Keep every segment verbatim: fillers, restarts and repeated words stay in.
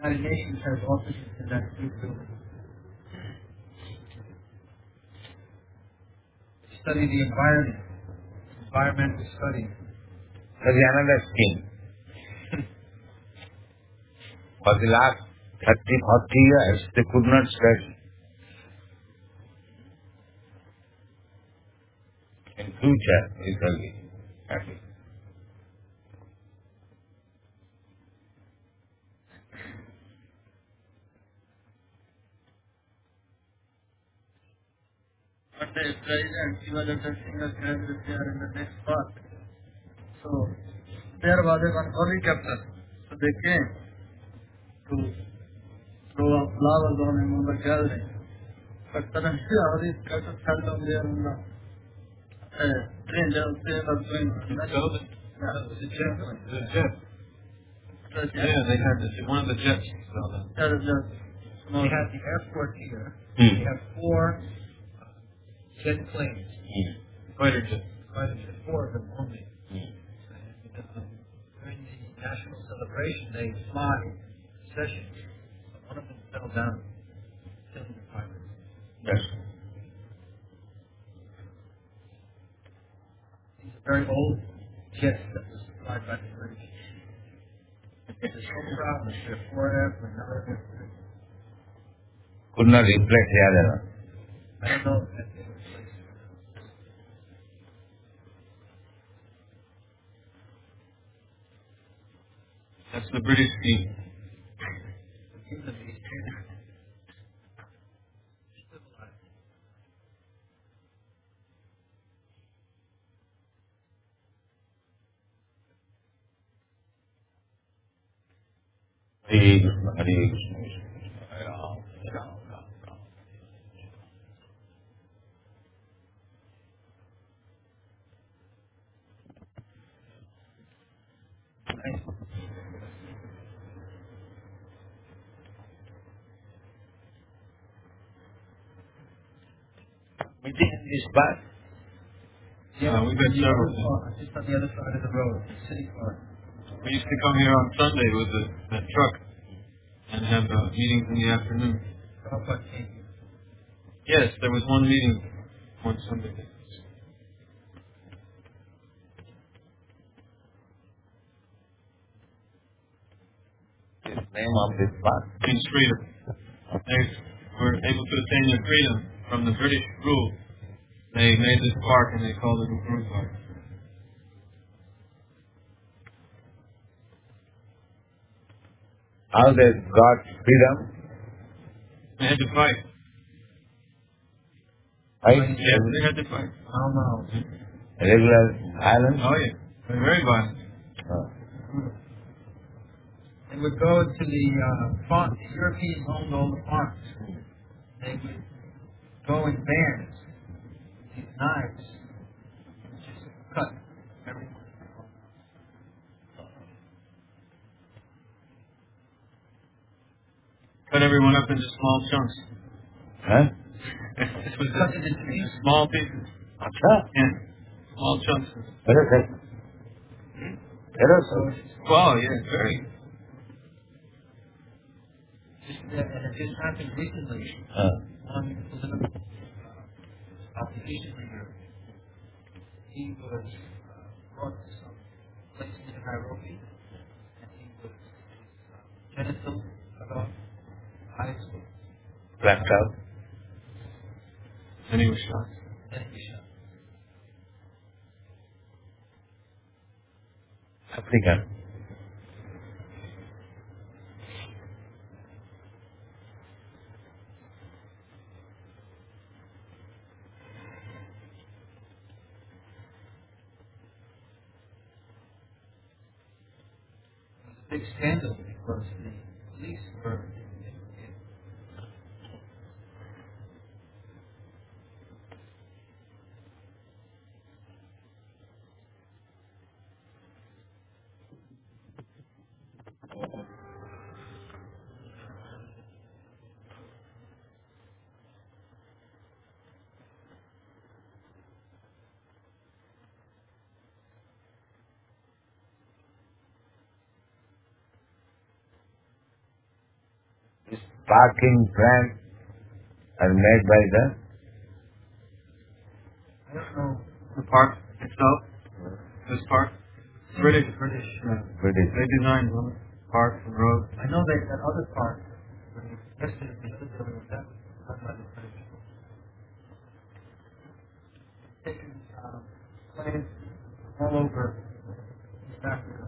United Nations has offices in that big building. Study the environment, environmental study. That is another scheme. For the last thirty, forty years, they could not study. In future, it will be happy. But the president, he was addressing us there in the next part. So, there was a one holy captain. So they came to throw up flowers on him on the gathering. But suddenly, all these captains fell down there on the uh, train. They were they were going. Yeah, it was a jet. It was a jet. The jet. Yeah, they had this, one of the jets fell down. That is just They had the airport here. Hmm. They had four uh, jet planes, Hmm. fighter jets, fighter jets, four of them only. Hmm. And um, during the national celebration, they fly sessions. So one of them fell down, killing the pilot. Yes. These are very old jets that were supplied by the British. They're so proud of their four airplanes. Now they're good. Could not replace the other one. I don't know if that's the place. That's the British scheme. Give them these two. Civilized. Hare Krishna, Hare Krishna, Krishna Krishna, Hare Ram, Hare Ram, Ram Ram. Meeting in this part? Yeah, we've had several. just on the other side of the road, the city park. We used to come here on Sunday with the, that truck and have uh, meetings in the afternoon. Prabhupada came here. Yes, there was one meeting one Sunday. This name of this part? Means freedom. They were able to attain their freedom from the British rule. They made this park and they called it a Guru Park. How they got freedom? They had to fight. Right? Yes, they had to fight. Oh no. Regular violence? Oh yeah, they're very violent. Oh. They would go to the uh, farm. The Europeans owned all the farms. They would go in bands, with these knives, and just cut everyone. Cut everyone up into small chunks. Huh? This was Cut a, it into pieces. small pieces. Acha? Yeah, small chunks. Where is it? Where is So it? it's Wow, yeah, very. just, uh, and it just happened recently. Uh, One political uh, opposition leader, he was uh, brought to some place in Nairobi, and he was his uh, genitals cut off, eyes were blacked out. And he was shot. and he shot. African. It was a big scandal because the police were parking plans are made by the I don't know the park itself. This park, British, British, uh, British. they designed all the parks and roads. I know they had other parks, but yesterday they stood there with that. Not by the British. Taking uh, planes all over East Africa.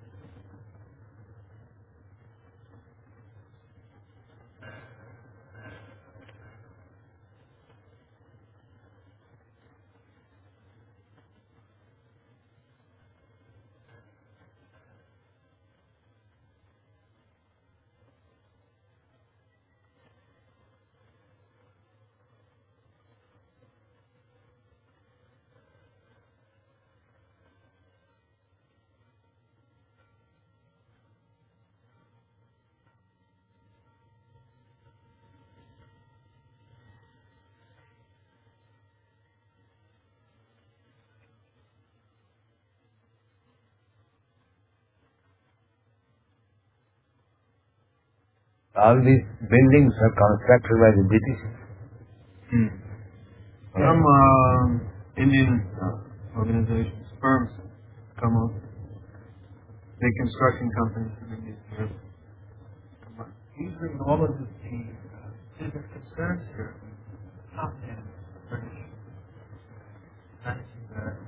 all these buildings are constructed by the British. Hmm. Some um, Indian uh, organizations, firms come up, big construction companies in India. Come up. Usually all of the uh, business concerns here, top ten British managing directors.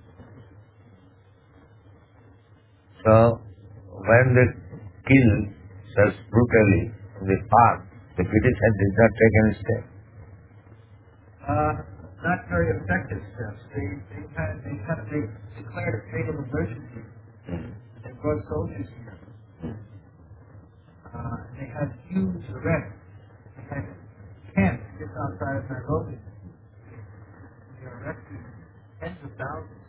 So when they kill such brutally in the park, the British did not take any step. Uh, not very effective steps. They they had they had they declared a state of emergency. They brought soldiers here. Uh, they had huge arrests. They had camps just outside of Nairobi. They arrested tens of thousands.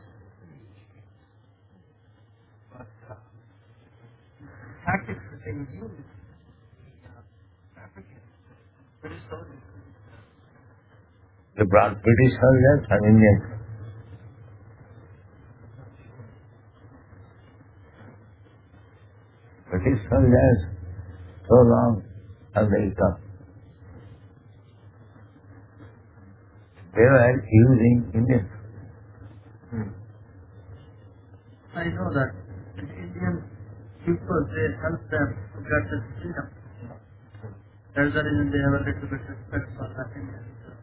But uh, the tactics that they would use, the uh, Africans, British soldiers. They brought British soldiers and Indians. British soldiers, so long, and they come. They were using Indians. Hmm. I know that the Indian people, they help them to get the freedom. That's the reason they have a little bit respect for the Indian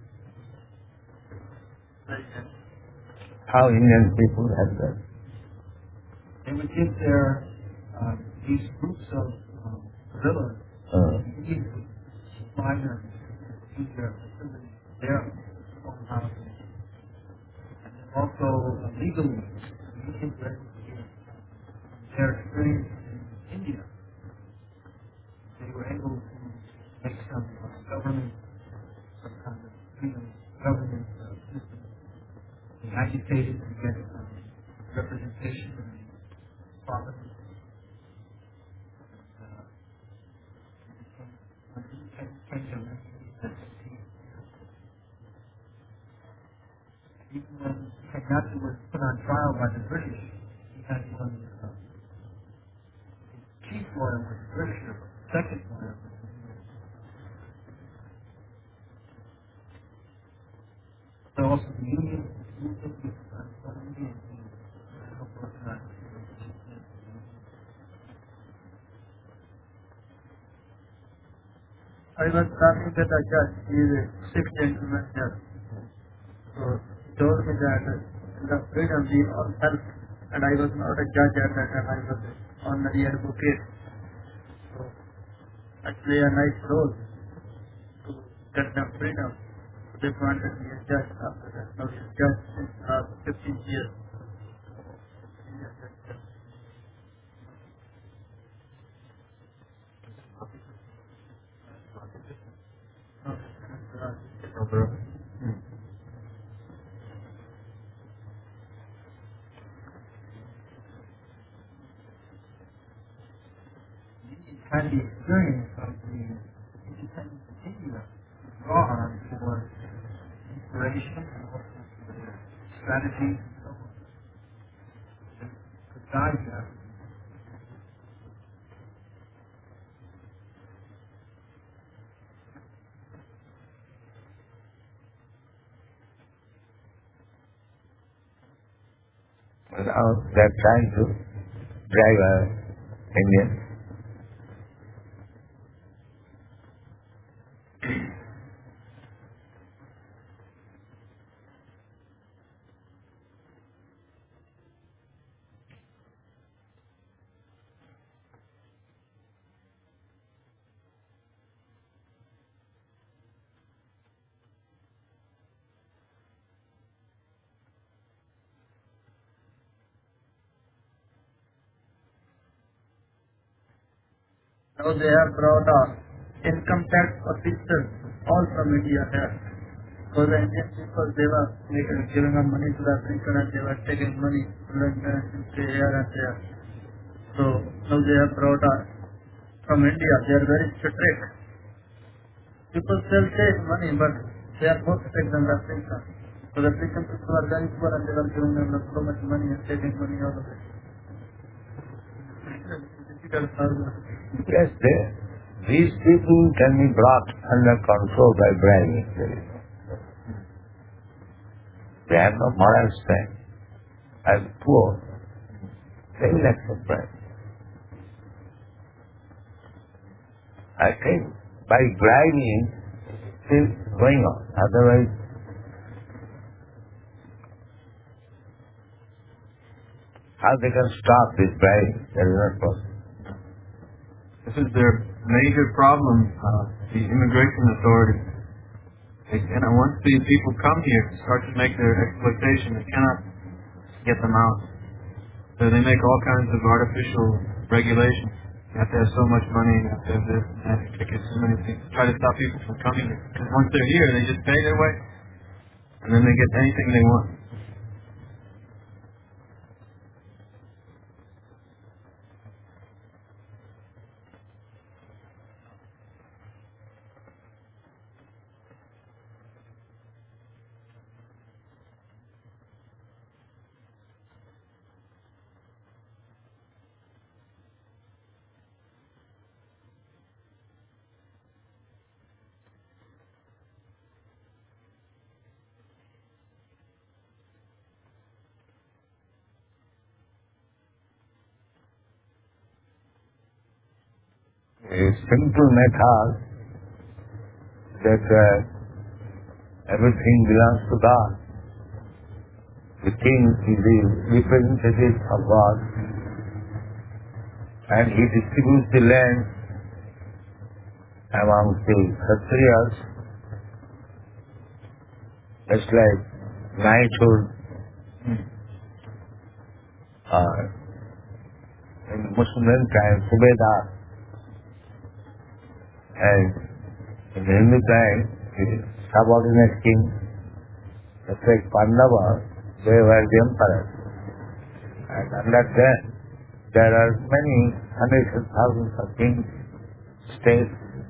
president. How Indian people have that? They would give their uh, these groups of um, guerrillas Uh, Indians would supply them to their facilities, their own housing, and then also uh, legally, the Indians were able to get their experience in India. They were able to make some uh, government, some kind of freedom government uh, system. They agitated to get um, representation in the parliament. And, uh, when he came, came to nineteen seventeen, even when Kenyatta was put on trial by the British, he had one, uh, his chief lawyer was a Britisher, but the second lawyer was an Indian. So also the union, the union with uh, some Indians who helped organize the I was talking to the judge, he is a Sikh gentleman judge. So he told me that uh, the freedom we all help, and I was not a judge at that time, I was an honorary advocate. So I play a nice role to get them freedom. So they wanted me a judge after that. Now he is judge since uh, fifteen years. had the experience of the independence of India to draw on for inspiration and also for strategies and so on. To, to guide them. Now they are trying to drive our Indians. Now they have brought a income tax officers all from India here. So the Indian people, they were making, giving up money to the African and they were taking money to London and stay here and there. So now they have brought a, from India, they are very strict. People still take money but they are more strict than the African. So the African people are very poor and they were giving them so much money and taking money out of it. Difficult problem. Yes, they, these people can be brought under control by bribing. They have no moral strength. As poor, they will accept bribe. I think by bribing, it is going on. Otherwise, how they can stop this bribing? That is not possible. This is their major problem, uh, the immigration authorities. They, and once these people come here and start to make their exploitation, they cannot get them out. So they make all kinds of artificial regulations. You have to have so much money, you have to have this, and that, you have to get so many things. Try to stop people from coming here. Because once they're here, they just pay their way, and then they get anything they want. A simple method that uh, everything belongs to God. The king is the representative of God and he distributes the land among the Kshatriyas, just like knighthood uh, in Muslim times, Subedar. And in the Hindu time, the subordinate king, just like Pandava, they were the emperors. And under them, there are many hundreds of thousands of kings, states,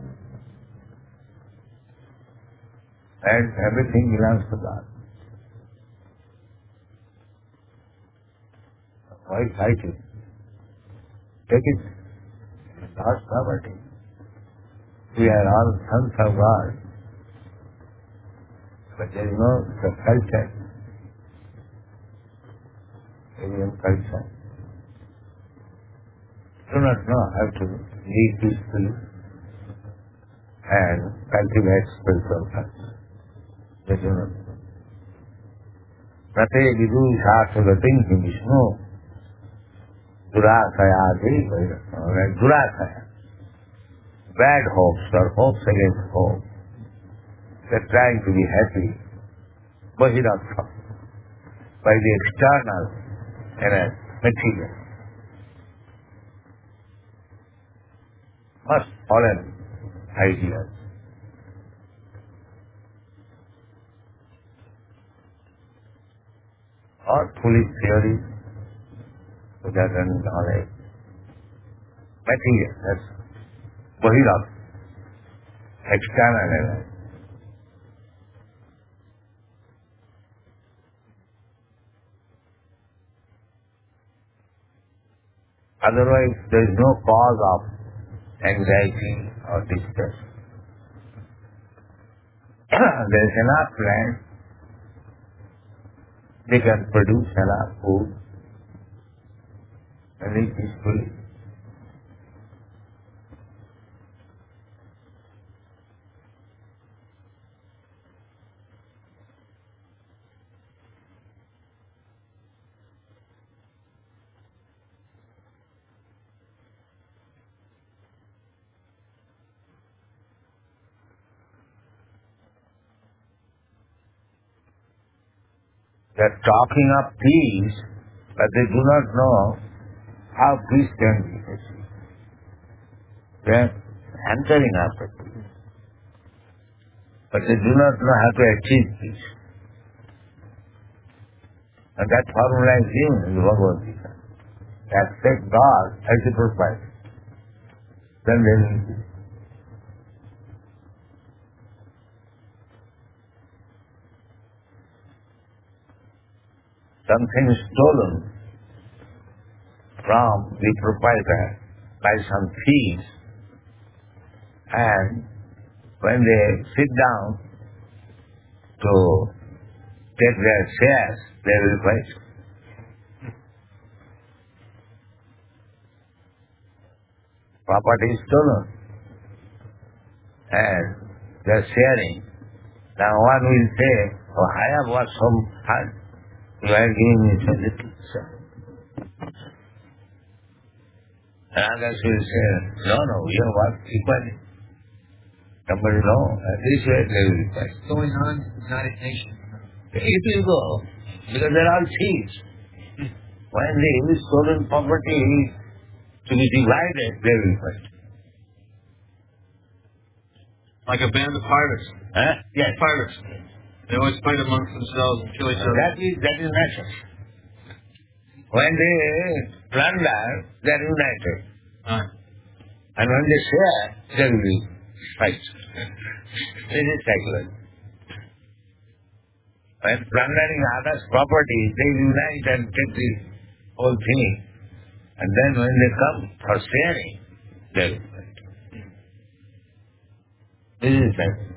and everything belongs to God. Why fight it? Take it. It's God's property. We are all sons of God. But there is no the culture. Indian culture. Do not know how to live peacefully and cultivate spiritual culture. They do not know. Nate vidu shasvagatim vishnu durasaya devi durasaya. Bad hopes or hopes against hope. They're trying to be happy, Bahirastha, by the external and material. Must fallen ideas. Or foolish theories without any knowledge. Material, that's Bahirastha, external energy. Otherwise, there is no cause of anxiety or distress. There is enough land, they can produce enough food, and live peacefully. They're talking of peace, but they do not know how peace can be achieved. They're hankering after peace, but they do not know how to achieve peace. And that formula is given in the Bhagavad Gita. Accept God as the provider. Then there will be peace. Something is stolen from the proprietor by some thieves, and when they sit down to take their shares, they will fight. Property is stolen, and they are sharing. Now one will say, oh, I have worked so hard. You are giving me so little. And others will say, no, no, we have worked equally. Somebody, no, this way they will fight. What's going on in the United Nations? It will go, because they are all thieves. When the stolen property is to be divided, they will fight. Like a band of pirates. Huh? Yes. Pirates. They always fight amongst themselves and kill each other. That is, that is nature. When they plunder, they are united. Ah. And when they share, they will fight. This is psychology. When plundering others' property, they unite and take the whole thing. And then when they come for sharing, they will fight. This is psychology.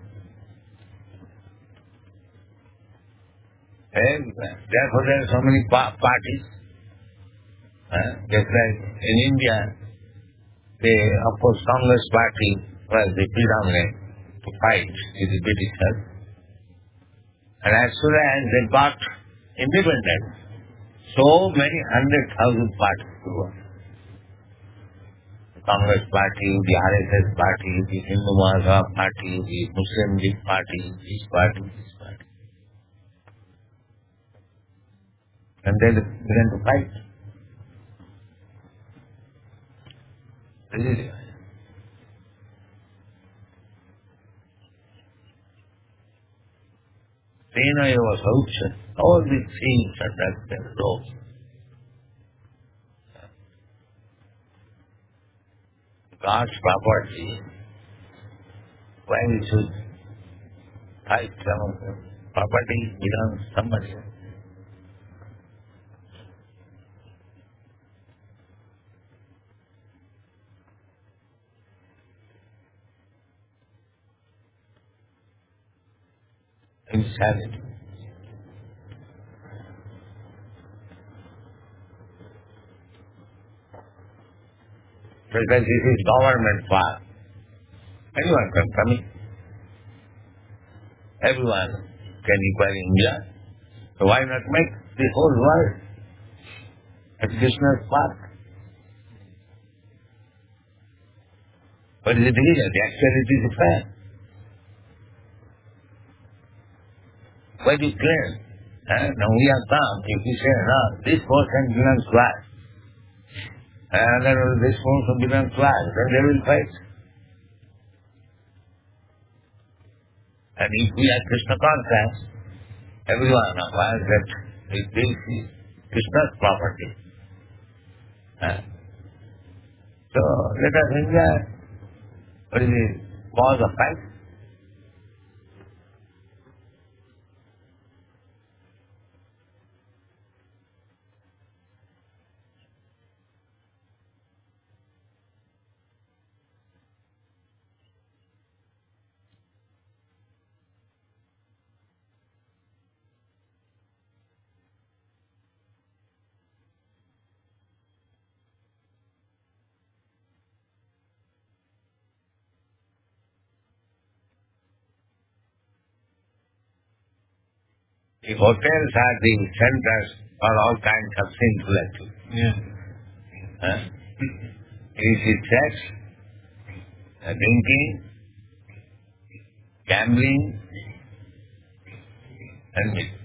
Everywhere. Therefore there are so many pa- parties. Uh, just like in India, the opposed Congress party was the predominant to fight with the Britishers. And as soon as they got independence, so many hundred thousand parties grew up. The Congress party, the R S S party, the Hindu Mahasabha party, the Muslim League party, this party, this party. And they began to fight. This is it. Tena eva saucha. All these things are that their role. God's property, why we should fight some of them? Property belongs to somebody else. Insanity. Because this is government power. Anyone can come in. Everyone can equal India. So why not make the whole world a Krishna's path? What is the division? The actuality is fair. Why do you claim? Uh, now we have come, if you say, no, this portion belongs to us, and then this portion belongs to us, then they will fight. And if we are Krishna conscious, everyone of us that this is Krishna's property. Uh, so let us enjoy. What is the cause of fight? The hotels are the centers for all kinds of sinful activities. Yeah. Huh? Illicit sex, uh, drinking, gambling, and music.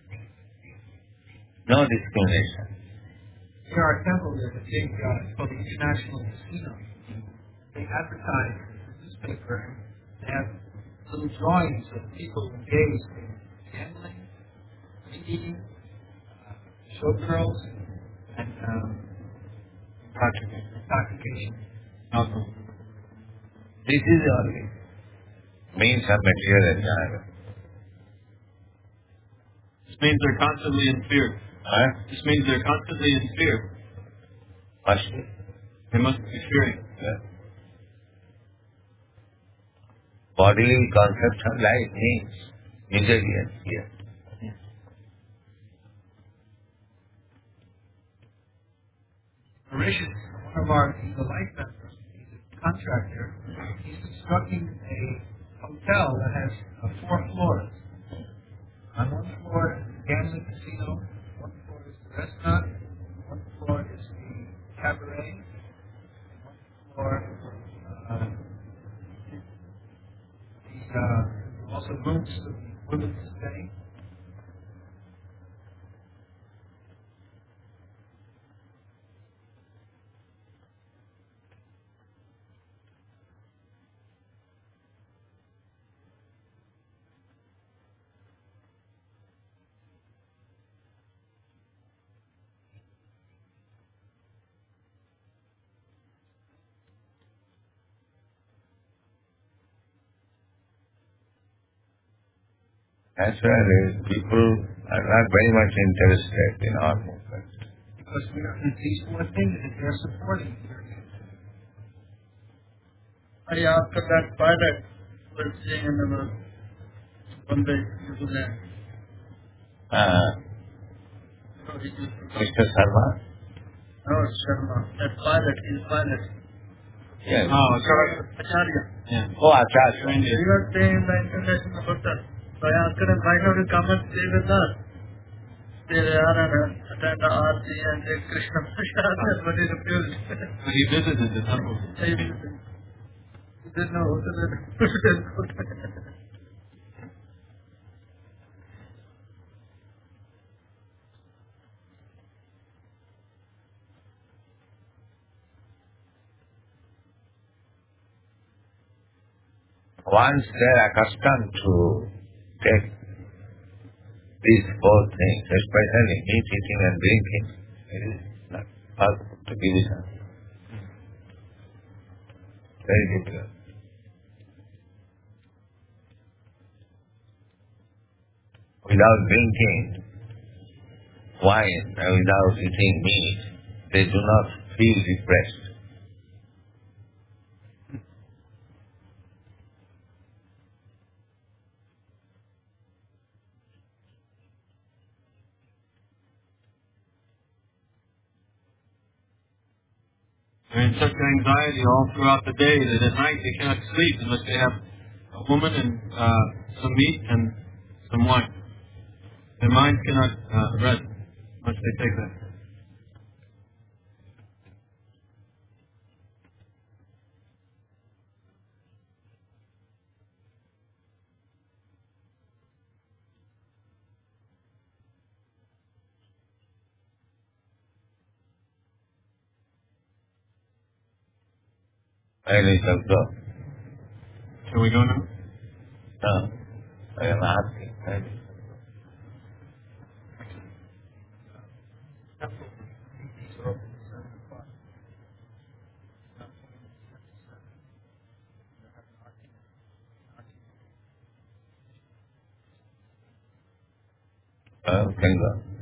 No discrimination. In our temple, there's a big, uh, it's called the International Casino. They advertise in the newspaper, and they have little drawings of people engaged in gambling, eating, uh, showgirls, and um, Intoxication. intoxication. Alcohol. This is only means of material enjoyment. This means they're constantly in fear. Huh? This means they're constantly in fear. Must be. They must be fearing. Yeah. Bodily concept of life means misery and fear. Mauritius, one of our, he's a life members, he's a contractor. He's constructing a hotel that has uh, four floors. On one floor is the gambling casino, one floor is the restaurant, one floor is the cabaret, one floor uh, the uh, also rooms for the women to stay. That's why the people are not very much interested in our movement. Because we are these four things that they're supporting. Hey, after that pilot was saying in the Bombay, New Zealand. Uh, So he used to Mister Sharma? No, Sharma. That pilot, he's pilot. Yes. Oh, sorry. Acharya. Yeah. Oh, Acharya. He was staying in the international hotel. So I asked him, why don't you come and stay with us? Stay there and attend the Aarti and take Krishna Prasad, but he refused. But he visited the temple. He didn't know who to do. Once they're accustomed to take these four things, especially meat, eating and drinking, it is not possible to give it up. Very difficult. Without drinking wine and without eating meat, they do not feel depressed. They're in such anxiety all throughout the day that at night they cannot sleep unless they have a woman and uh, some meat and some wine. Their minds cannot uh, rest unless they take that. I shall go. Shall we go now? No, I am asking. I shall go. Uh, can go.